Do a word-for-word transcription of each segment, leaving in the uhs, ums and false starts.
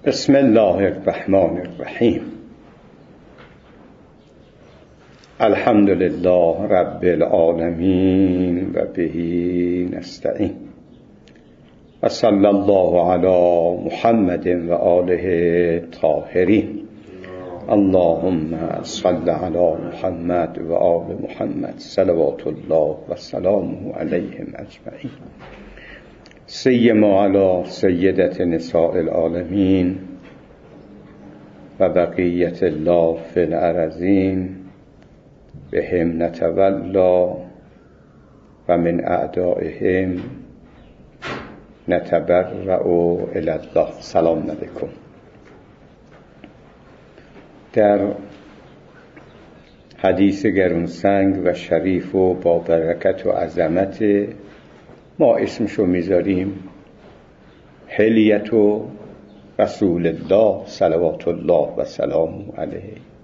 بسم الله الرحمن الرحیم. الحمد لله رب العالمین و به نستعین و صلی الله علی محمد و آله طاهرین. اللهم صل علی محمد و آل محمد صلوات الله و سلامه علیهم اجمعین. سیما علی سیدت نساء العالمین و بقیت الله فی الارضین بهم نتولا و من اعدائهم نتبرأ الی الله. سلام علیکم. در حدیث گرانسنگ و شریف و با برکت و عظمت، ما اسمشو میذاریم حلیت و رسول الله صلوات الله و سلام علیه.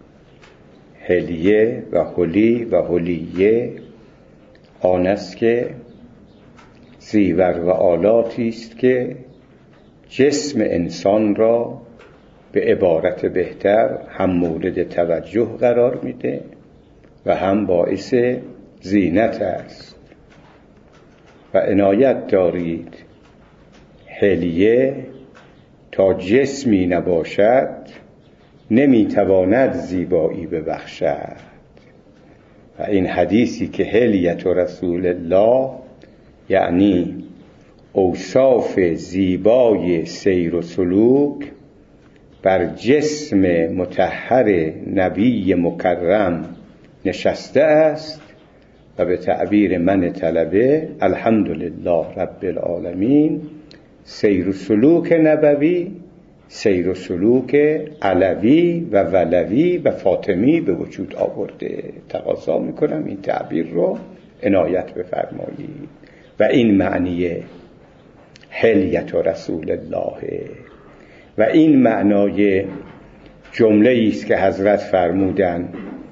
حلیه و حلی و حلیه آن است که زیور و آلاتی است که جسم انسان را به عبارت بهتر هم مورد توجه قرار میده و هم باعث زینت است. و عنایت دارید حلیه تا جسمی نباشد نمیتواند زیبایی ببخشد. و این حدیثی که حلیت رسول الله یعنی اوصاف زیبای سیر و سلوک بر جسم مطهر نبی مکرم نشسته است و به تعبیر من طلبه الحمدلله رب العالمین سیر و سلوک نبوی، سیر و سلوک علوی و ولوی و فاطمی به وجود آورده. تقاضا میکنم این تعبیر رو عنایت بفرمایید. و این معنی حلیت رسول الله و این معنای جمله است که حضرت فرمودند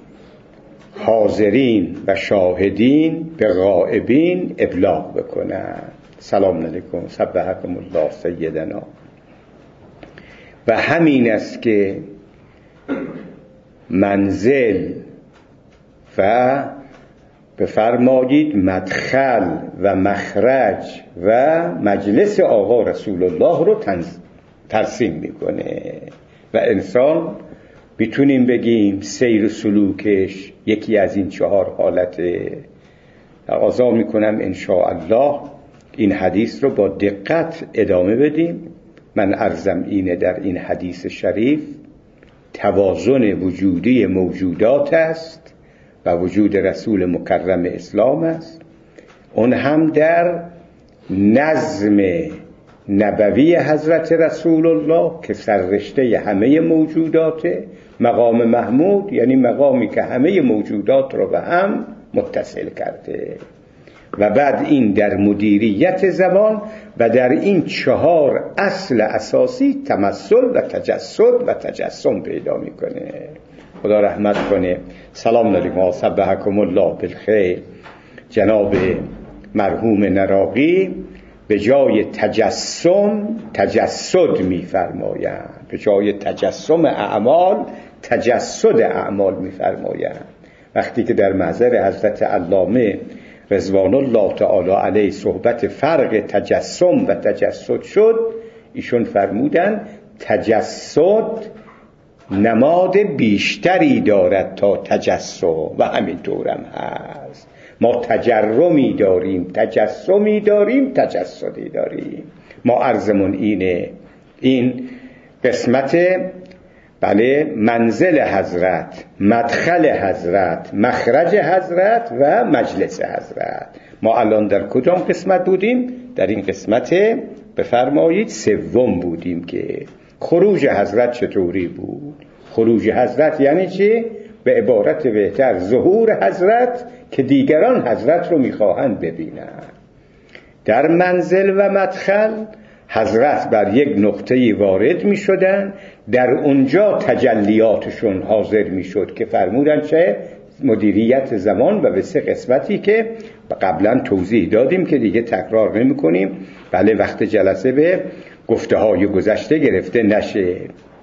حاضرین و شاهدین به غائبین ابلاغ بکنند. سلام علیکم سبحکم الله سیدنا. و همین است که منزل و بفرمایید مدخل و مخرج و مجلس آقا رسول الله رو ترسیم میکنه. و انسان میتونیم بگیم سیر و سلوکش یکی از این چهار حالته. تقاضا میکنم انشاءالله این حدیث رو با دقت ادامه بدیم. من عرضم اینه در این حدیث شریف توازن وجودی موجودات است و وجود رسول مکرم اسلام است. اون هم در نظم نبوی حضرت رسول الله که سررشته همه موجوداته. مقام محمود یعنی مقامی که همه موجودات رو به هم متصل کرده. و بعد این در مدیریت زمان و در این چهار اصل اساسی تمثل و تجسد و تجسم پیدا میکنه. خدا رحمت کنه. سلام علیکم و سبحکم الله بالخیر. جناب مرحوم نراقی به جای تجسم تجسد میفرمایند، به جای تجسم اعمال تجسد اعمال میفرمایند. وقتی که در محضر حضرت علامه رضوان الله تعالی علیه صحبت فرق تجسم و تجسد شد، ایشون فرمودن تجسد نماد بیشتری دارد تا تجسم و همین طورم هست. ما تجرمی داریم، تجسمی داریم، تجسدی داریم. ما عرضمون اینه این قسمت بله منزل حضرت، مدخل حضرت، مخرج حضرت و مجلس حضرت. ما الان در کدام قسمت بودیم؟ در این قسمت بفرمایید سوم بودیم که خروج حضرت چطوری بود. خروج حضرت یعنی چی؟ به عبارت بهتر ظهور حضرت که دیگران حضرت رو میخواهند ببینند. در منزل و مدخل حضرت بر یک نقطه‌ای وارد می شدن، در اونجا تجلیاتشون حاضر می شد که فرمودن چه مدیریت زمان و به سه قسمتی که قبلا توضیح دادیم که دیگه تکرار نمی کنیم. بله وقت جلسه به گفته های گذشته گرفته نشه.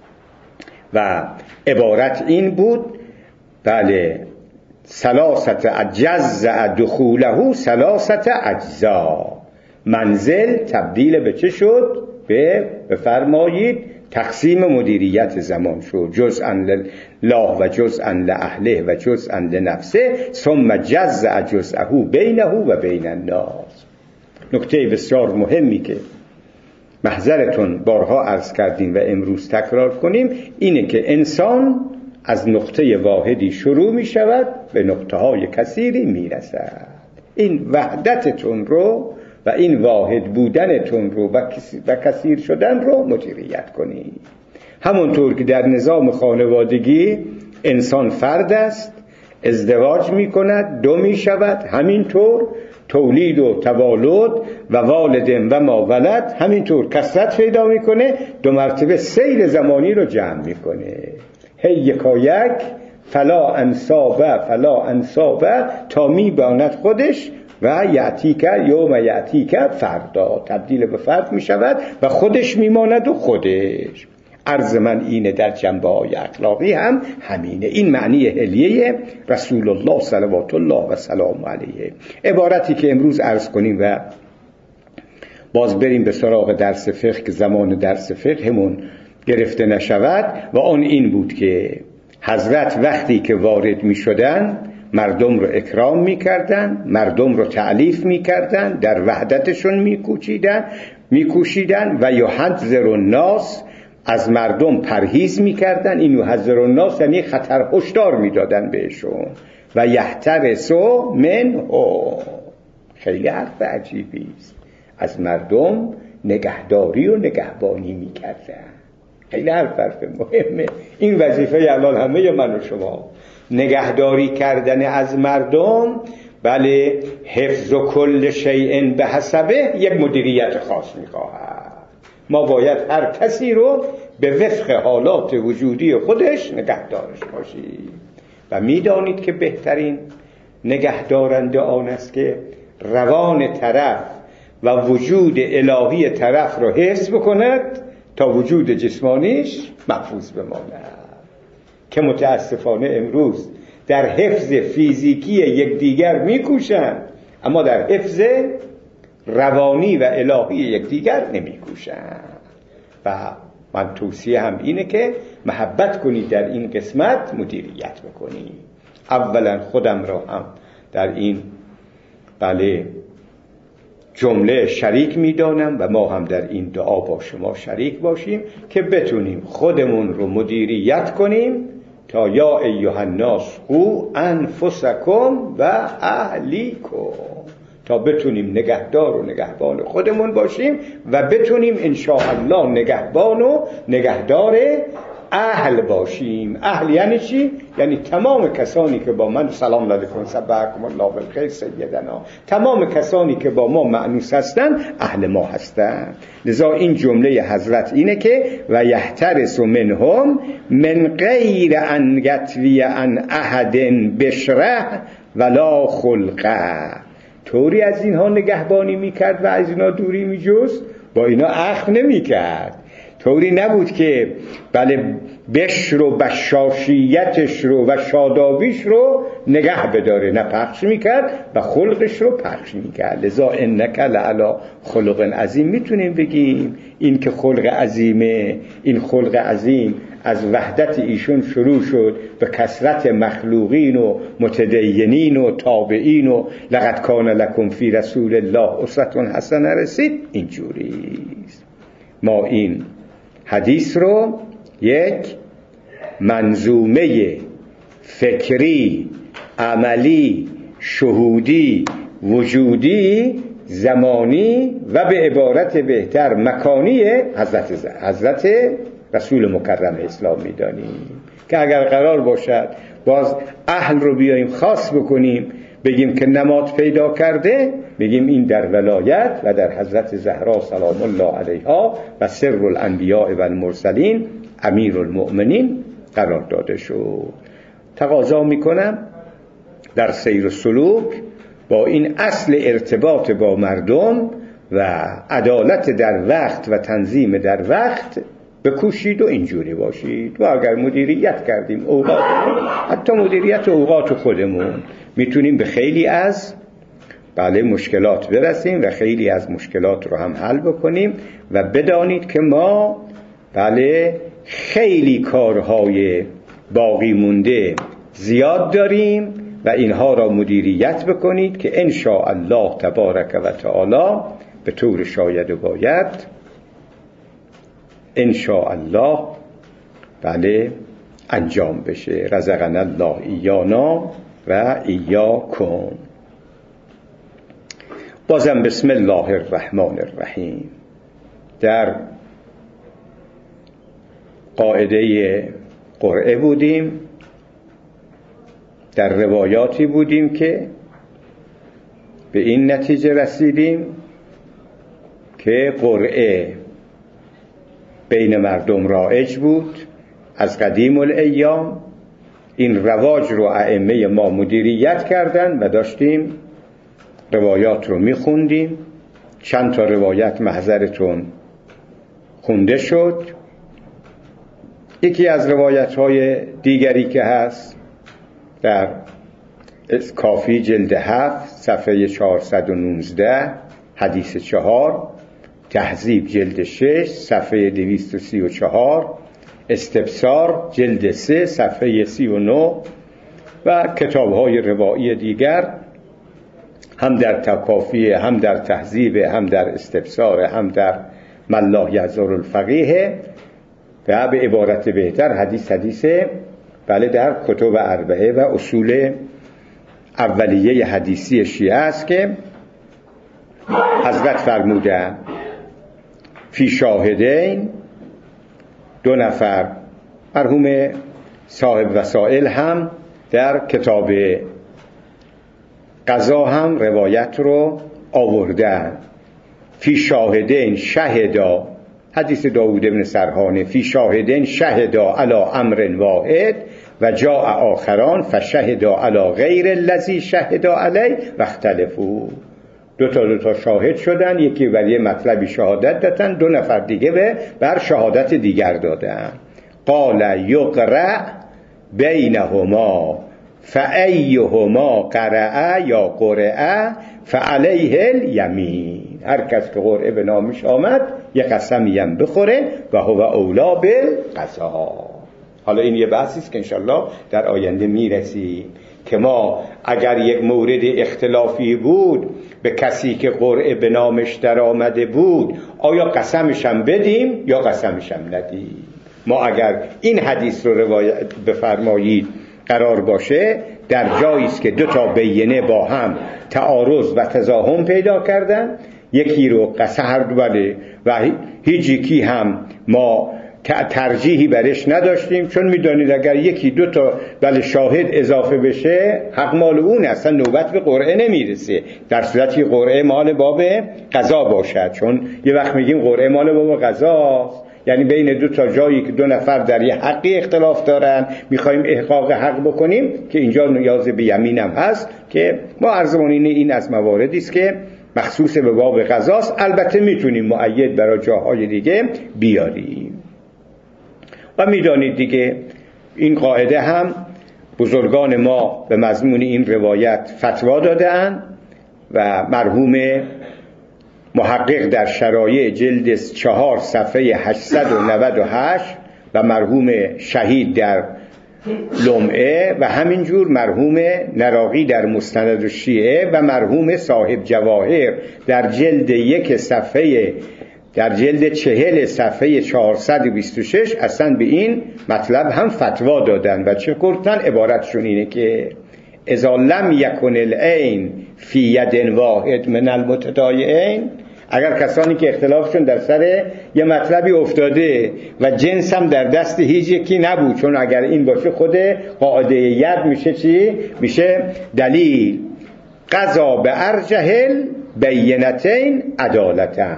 و عبارت این بود، بله، ثلاثت اجزاء دخوله ثلاثت اجزا. منزل تبدیل به چه شد؟ به بفرمایید تقسیم مدیریت زمان شد، جزءا لله و جزءا لاهله و جزءا لنفسه، ثم جزء جزءه بینه و بین الناس. نکته بسیار مهمی که محضرتون بارها عرض کردیم و امروز تکرار کنیم اینه که انسان از نقطه واحدی شروع می شود به نقطه های کثیری می رسد. این وحدتتون رو و این واحد بودنتون رو و کثیر شدن رو مدیریت کنید. همونطور که در نظام خانوادگی انسان فرد است، ازدواج می کند، دو می شود، همینطور تولید و توالد و والدین و ما ولد همینطور کثرت پیدا میکنه، دو مرتبه سیر زمانی رو جمع میکنه. هی یکا یک فلا انصابه فلا انصابه تا میباند خودش و یعتیک یوم یعتیک فردا تبدیل به فرد میشود و خودش میماند و خودش. عرض من اینه در جنبه های اخلاقی هم همینه. این معنی حلیه رسول الله صلوات الله و سلام علیه. عبارتی که امروز عرض کنیم و باز بریم به سراغ درس فقه که زمان درس فقهمون گرفته نشود، و آن این بود که حضرت وقتی که وارد می شدن مردم رو اکرام می کردن، مردم رو تعلیف می کردن، در وحدتشون می کوشیدن می کوشیدن و یحذر الناس، از مردم پرهیز میکردن. این یحذر الناس یعنی خطر هشدار میدادن بهشون. و یحترسوا منه، خیلی حرف عجیبی است، از مردم نگهداری و نگهبانی میکردن. خیلی حرف حرف مهمه. این وظیفه الان همه من و شما، نگهداری کردن از مردم. بله، حفظ کل شیء به حسبه یک مدیریت خاص میخواهد. ما باید هر کسی رو به وفق حالات وجودی خودش نگهدارش باشیم و میدانید که بهترین نگهدارنده آن است که روان طرف و وجود الهی طرف رو حفظ بکند تا وجود جسمانیش محفوظ بماند. که متاسفانه امروز در حفظ فیزیکی یکدیگر میکوشند اما در حفظ روانی و الهی یکدیگر نمیکوشند. و من توصیه هم اینه که محبت کنید، در این قسمت مدیریت بکنید. اولا خودم را هم در این بله جمله شریک میدانم و ما هم در این دعا با شما شریک باشیم که بتونیم خودمون رو مدیریت کنیم تا یا ایها الناس قوا انفسکم و اهلیکم، تا بتونیم نگهدار و نگهبان خودمون باشیم و بتونیم انشاءالله نگهبان و نگهدار اهل باشیم. اهل یعنی چی؟ یعنی تمام کسانی که با من، سلام علیکم صبحکم الله بالخیر سیدنا، تمام کسانی که با ما مأنوس هستن اهل ما هستن. لذا این جمله حضرت اینه که و یحترس منهم من غیر ان یتوی عن احد بشره ولا خلقه. طوری از اینها نگهبانی میکرد و از اینها دوری میجست، با اینا اخم نمیکرد. طوری نبود که بله بشر و بشاشیتش رو و شادابیش رو نگه بداره، نه پخش میکرد و خلقش رو پخش میکرد. لذا انک لعلی خلق عظیم. میتونیم بگیم این که خلق عظیمه، این خلق عظیم از وحدت ایشون شروع شد به کثرت مخلوقین و متدینین و تابعین و لقد کان لکم فی رسول الله اسوة حسنه رسید. اینجوریست. ما این حدیث رو یک منظومه فکری، عملی، شهودی، وجودی، زمانی و به عبارت بهتر مکانی حضرت حضرت رسول مکرم اسلام میدانیم که اگر قرار باشد باز اهل رو بیاییم خاص بکنیم، بگیم که نماد پیدا کرده، بگیم این در ولایت و در حضرت زهرا سلام الله علیها و سر الانبیاء و المرسلین امیر المؤمنین قرار داده شد. تقاضا میکنم در سیر و سلوک با این اصل ارتباط با مردم و عدالت در وقت و تنظیم در وقت بکوشید و اینجوری باشید. و اگر مدیریت کردیم اوقاتمون، حتی مدیریت اوقات خودمون، میتونیم به خیلی از بله مشکلات برسیم و خیلی از مشکلات رو هم حل بکنیم. و بدانید که ما بله خیلی کارهای باقی مونده زیاد داریم و اینها را مدیریت بکنید که ان شاء الله تبارک و تعالی به طور شاید و باید ان شاء الله بله انجام بشه. رزقنا الله ایانا و ایاکم. بازم بسم الله الرحمن الرحیم. در قاعده قرعه بودیم، در روایاتی بودیم که به این نتیجه رسیدیم که قرعه بین مردم رایج بود از قدیم الایام. این رواج رو ائمه ما مدیریت کردن و داشتیم روایات رو میخوندیم. چند تا روایت محضرتون خونده شد. یکی از روایت های دیگری که هست در کافی جلد هفت صفحه چهارصد و نوزده حدیث چهار، تهذیب جلد شش صفحه دویست و سی و چهار، استبصار جلد سه صفحه سی و نه و کتاب های روایی دیگر هم در تکافی، هم در تهذیب، هم در استبصار، هم در ملا یزار الفقیه و به عبارت بهتر حدیث حدیثه بله در کتب اربعه و اصول اولیه حدیثی شیعه است که حضرت فرمودن فی شاهدین، دو نفر مرحوم صاحب وسائل هم در کتاب قضا هم روایت رو آوردن. فی شاهدین شهدا، حدیث داوود بن سرحانه، فی شاهدین شهدا علی امر واحد و جاء آخران فشهدا علی غیر الذی شهدا علی و اختلفوا. دو تا دو تا شاهد شدن، یکی بر یه مطلبی شهادت دادن، دو نفر دیگه به بر شهادت دیگر دادن. قال یقرأ بینهما فایهما قرأ یا قرأ فعلیه الیمین. هر کس که قرعه به نامش آمد یه قسمی هم بخوره و هو اولا بالقضا. حالا این یه بحثی است که انشالله در آینده میرسیم که ما اگر یک مورد اختلافی بود به کسی که قرعه به نامش در آمده بود آیا قسمش هم بدیم یا قسمش هم ندیم. ما اگر این حدیث رو روایت بفرمایید قرار باشه در جایی است که دو تا بینه با هم تعارض و تضاهم پیدا کردن، یکی رو قسم هر دو بله و هیچ یکی هم ما ترجیحی برش نداشتیم، چون میدانید اگر یکی دو تا بله شاهد اضافه بشه حق مال اون، اصلا نوبت به قرعه نمیرسه، در صورتی قرعه مال باب قضا باشد. چون یه وقت میگیم قرعه مال باب قضاست، یعنی بین دو تا جایی که دو نفر در یه حقی اختلاف دارن میخوایم احقاق حق بکنیم که اینجا نیاز به یمین هم هست که ما عرضمون این از مواردی است که مخصوص به باب قضاست. البته میتونیم مؤید برای جاهای دیگه بیاریم. و میدانید دیگه این قاعده هم بزرگان ما به مضمون این روایت فتوا دادن و مرحوم محقق در شرایع جلد چهار صفحه هشتصد و نود و هشت و مرحوم شهید در لمعه و همینجور مرحوم نراقی در مستند الشیعه و مرحوم صاحب جواهر در جلد یک صفحه در جلد چهل صفحه چهارصد و بیست و شش اصلا به این مطلب هم فتوا دادن و چه گفتن؟ عبارتشون اینه که اذا لم یکن العین فی ید واحد من المتداعین، اگر کسانی که اختلافشون در سر یه مطلبی افتاده و جنس هم در دست هیچ یکی نبود، چون اگر این باشه خود قاعده ید میشه چی؟ میشه دلیل قضا به ارجحل بینتین عدالتن.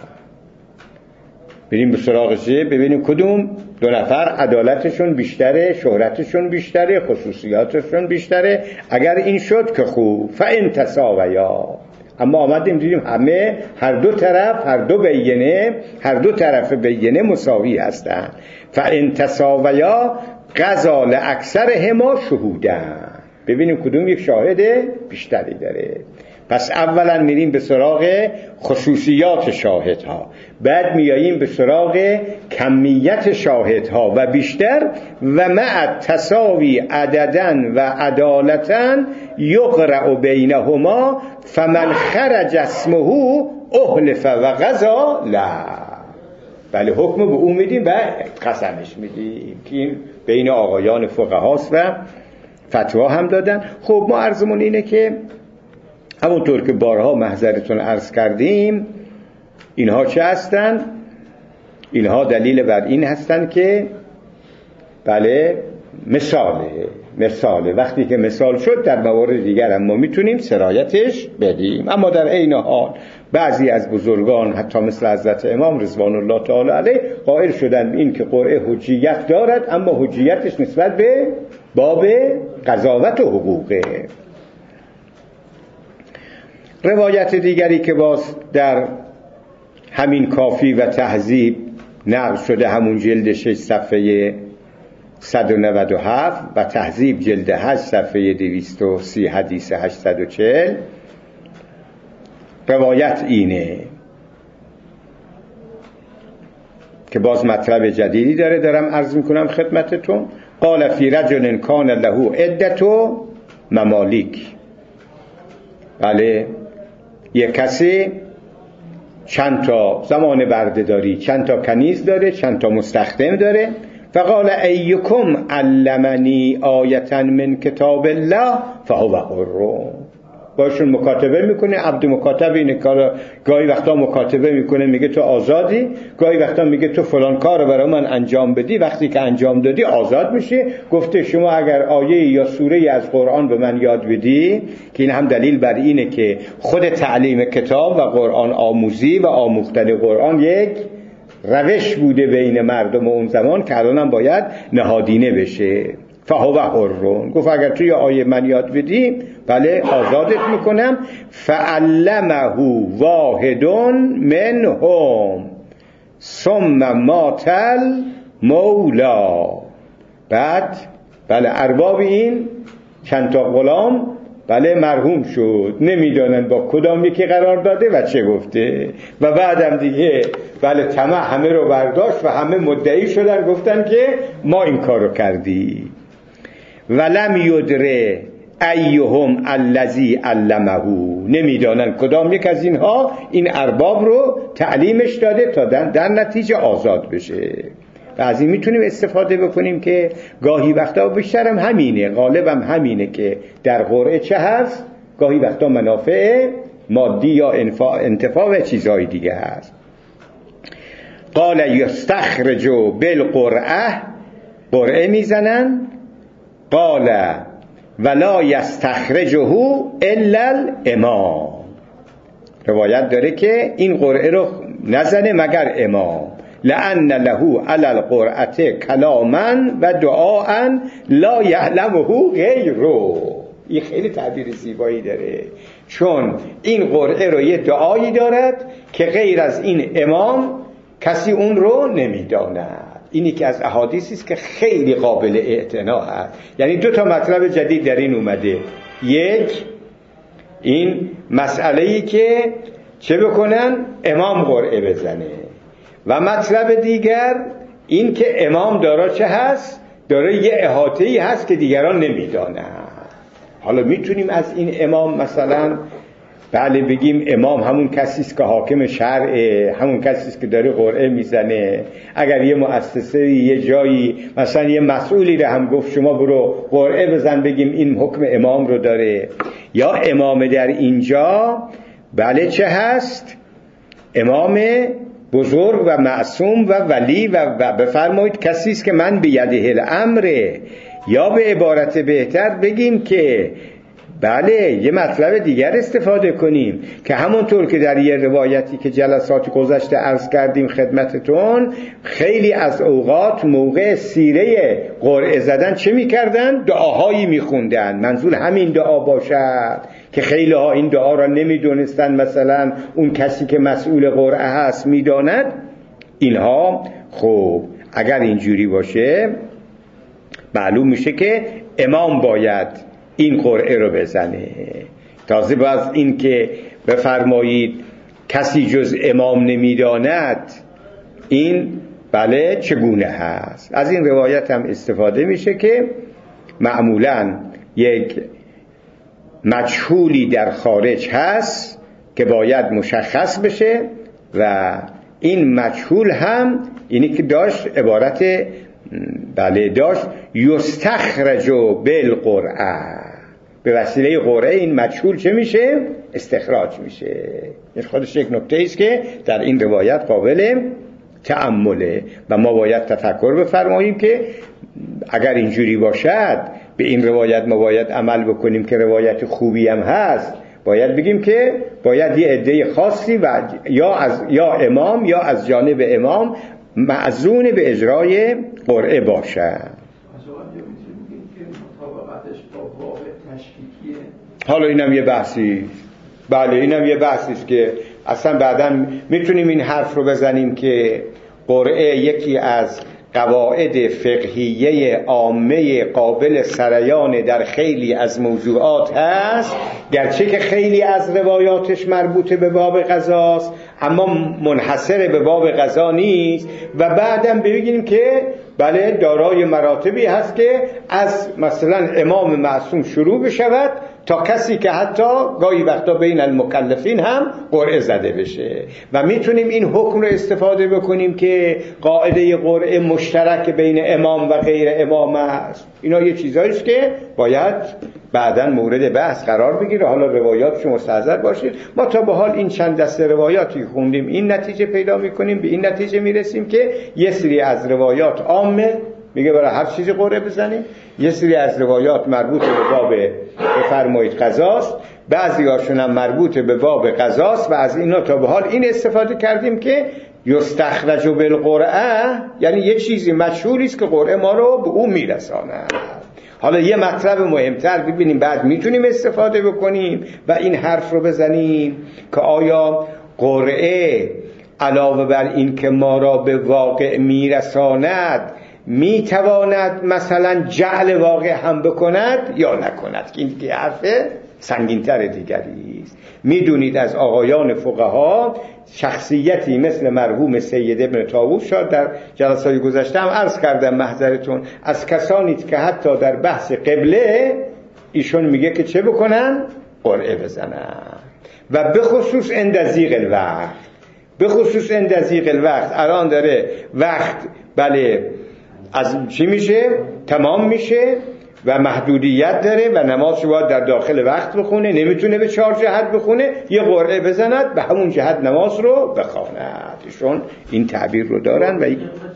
بریم به سراغشه ببینیم کدوم دو نفر عدالتشون بیشتره، شهرتشون بیشتره، خصوصیاتشون بیشتره. اگر این شد که خوب، فان تساویا، اما آمدیم دیدیم همه هر دو طرف هر دو بینه هر دو طرف بینه مساوی هستند. فان تساویا قضا لاکثرهما شهودن. ببینیم کدوم یک شاهد بیشتری داره. پس اولا میریم به سراغ خصوصیات شاهدها، بعد میاییم به سراغ کمیت شاهدها و بیشتر و مع تساوی عددن و عدالتن یقرأ بینهما فمن خرج اسمه احلف و قضا لا. بله حکم به او میدیم و قسمش میدیم که این بین آقایان فقهاست و فتوا هم دادن. خب ما عرضمون اینه که همونطور که بارها محضرتون عرض کردیم اینها چه هستن؟ اینها دلیل بر این هستن که بله مثاله مثاله وقتی که مثال شد در موارد دیگر هم ما میتونیم سرایتش بدیم. اما در عین حال بعضی از بزرگان حتی مثل حضرت امام رضوان الله تعالی علیه قائل شدن این که قرعه حجیت دارد، اما حجیتش نسبت به باب قضاوت و حقوقه. روایت دیگری که باز در همین کافی و تهذیب نقل شده، همون جلد شش صفحه صد و نود و هفت و تهذیب جلد هشت صفحه دویست و سی حدیث هشتصد و چهل، روایت اینه که باز مطلب جدیدی داره دارم عرض میکنم خدمتتون. قال فی رجل کان له عدة ممالیک. بله یک کسی چند تا زمان بردهداری، چند تا کنیز داره، چند تا مستخدم داره. فقال ایکم علمنی آیة من کتاب الله فهو حر. باشون مکاتبه میکنه. عبد مکاتب اینه کار، گاهی وقتا مکاتبه میکنه میگه تو آزادی، گاهی وقتا میگه تو فلان کار برای من انجام بدی. وقتی که انجام دادی آزاد میشه. گفته شما اگر آیه یا سوره از قرآن به من یاد بدی، که این هم دلیل بر اینه که خود تعلیم کتاب و قرآن آموزی و آموختن قرآن یک روش بوده بین مردم اون زمان که الان هم باید نهادینه بشه. فهو حر. گفت اگر توی آیه من یاد بدی بله آزادت میکنم. فعلمه واحد منهم ثم مات المولا. بعد بله ارباب این چند تا غلام بله مرحوم شد، نمیدانن با کدام یکی قرار داده و چه گفته. و بعدم دیگه بله طمع همه رو برداشت و همه مدعی شدن، گفتن که ما این کارو کردی. ولم یدره ایهم الذی علمه. نمیدانن کدام یک از اینها این ارباب رو تعلیمش داده تا در نتیجه آزاد بشه. و از این میتونیم استفاده بکنیم که گاهی وقتا بیشترم همینه، غالبم همینه که در قرعه چه هست؟ گاهی وقتا منافع مادی یا انتفاع و چیزهای دیگه هست. قال یستخرجوا بالقرعه. قرعه میزنن. قال ولا یستخرجه الا الامام. روایت داره که این قرعه رو نزنه مگر امام. لأن له على القرعه کلاما و دعاء لا یعلمه غیره. این خیلی تعبیر زیبایی داره، چون این قرعه رو یه دعایی دارد که غیر از این امام کسی اون رو نمیداند. اینی که از احادیثی است که خیلی قابل اعتنا هست. یعنی دو تا مطلب جدید در این اومده. یک این مسئله‌ای که چه بکنن؟ امام قرعه بزنه. و مطلب دیگر این که امام داره چه هست؟ داره یه احاطه‌ای هست که دیگران نمیدانن. حالا میتونیم از این امام مثلا بله بگیم امام همون کسی است که حاکم شرعه، همون کسی است که داره قرعه میزنه. اگر یه مؤسسه یه جایی مثلا یه مسئولی رو هم گفت شما برو قرعه بزن، بگیم این حکم امام رو داره. یا امام در اینجا بله چه هست؟ امام بزرگ و معصوم و ولی و, و بفرمایید کسی است که من بیده الامر. یا به عبارت بهتر بگیم که بله یه مطلب دیگر استفاده کنیم که همونطور که در یه روایتی که جلسات گذشته عرض کردیم خدمتتون، خیلی از اوقات موقع سیره قرعه زدن چه میکردن؟ دعاهایی میخوندن. منظور همین دعا باشد که خیلی ها این دعا را نمیدونستن، مثلا اون کسی که مسئول قرعه هست میداند اینها. خب اگر اینجوری باشه معلوم میشه که امام باید این قرعه رو بزنه. تازه باز این که بفرمایید کسی جز امام نمیداند، این بله چگونه هست؟ از این روایت هم استفاده میشه که معمولاً یک مجهولی در خارج هست که باید مشخص بشه و این مجهول هم اینی که داشت عبارت بله داشت یستخرج بالقرعه، به وسیله قرعه این مجهول چه میشه؟ استخراج میشه. این خودش یک نکته است که در این روایت قابل تأمله و ما باید تفکر بفرماییم که اگر اینجوری باشد به این روایت ما باید عمل بکنیم که روایت خوبی هم هست. باید بگیم که باید یه عده خاصی و یا از یا امام یا از جانب امام معزون به اجرای قرعه باشد. حالا اینم یه بحثی، بله اینم یه بحثی است که اصلا بعداً میتونیم این حرف رو بزنیم که قرعه یکی از قواعد فقهیه عامه قابل سریان در خیلی از موضوعات هست، گرچه که خیلی از روایاتش مربوط به باب قضاست اما منحصر به باب قضا نیست و بعدم ببینیم که بله دارای مراتبی هست که از مثلا امام معصوم شروع بشود تا کسی که حتی گاهی وقتا بین المکلفین هم قرعه زده بشه و میتونیم این حکم رو استفاده بکنیم که قاعده قرعه مشترک بین امام و غیر امام است. اینا یه چیزایی است که باید بعداً مورد بحث قرار بگیره. حالا روایات شما مستحضر باشید. ما تا به حال این چند دسته روایاتی خوندیم این نتیجه پیدا میکنیم، به این نتیجه میرسیم که یه سری از روایات عامه میگه برای هر چیزی قرعه بزنیم، یه سری از روایات مربوط به باب بفرمایید قضاست، بعضی هاشون هم مربوط به باب قضاست و از اینا تا به حال این استفاده کردیم که یستخرج بالقرعه، یعنی یه چیزی مشهوری است که قرعه ما رو به اون میرسانه. حالا یه مطلب مهمتر ببینیم بعد میتونیم استفاده بکنیم و این حرف رو بزنیم که آیا قرعه علاوه بر این که ما را به واقع میرساند میتواند مثلا جعل واقع هم بکند یا نکند، که این دیگه حرف سنگین‌تر دیگری است. میدونید از آقایان فقها شخصیتی مثل مرحوم سید ابن طاووس شد، در جلسات گذشته هم عرض کردم محضرتون، از کسانی که حتی در بحث قبله ایشون میگه که چه بکنن؟ قرعه بزنن و به خصوص عند ضیق الوقت، به خصوص عند ضیق الوقت. الان داره وقت بله از چی میشه؟ تمام میشه و محدودیت داره و نمازش باید در داخل وقت بخونه، نمیتونه به چهار جهت بخونه، یه قرعه بزند به همون جهت نماز رو بخواند. ایشون این تعبیر رو دارن و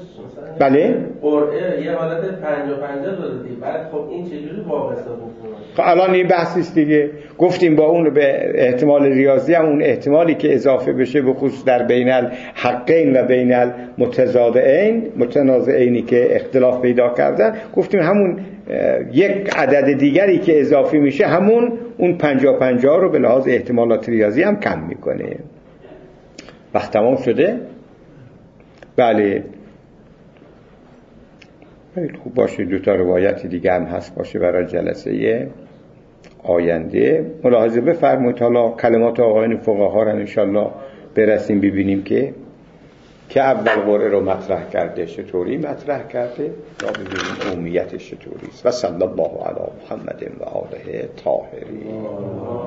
بله قرعه یه حالت پنجاه پنجاه داده دیگه. بعد خب این چجوری واقعا بکنه؟ خب الان این بحثی است دیگه. گفتیم با اون به احتمال ریاضی هم اون احتمالی که اضافه بشه به خصوص در بین الحقین و بین المتضادعین متنازعینی که اختلاف پیدا کردن، گفتیم همون یک عدد دیگری که اضافه میشه همون اون پنجاه پنجاه رو به لحاظ احتمالات ریاضی هم کم میکنه. وقت تمام شده؟ بله خوب باشه دو تا روایت دیگه هم هست باشه برای جلسه آینده. ملاحظه بفرمایید. حالا کلمات آقایان فقها رو انشالله برسیم ببینیم که که اول قرعه رو مطرح کرده چطوری مطرح کرده تا ببینیم عمومیتش چطوری است. و صلی الله علی محمد و آله طاهرین.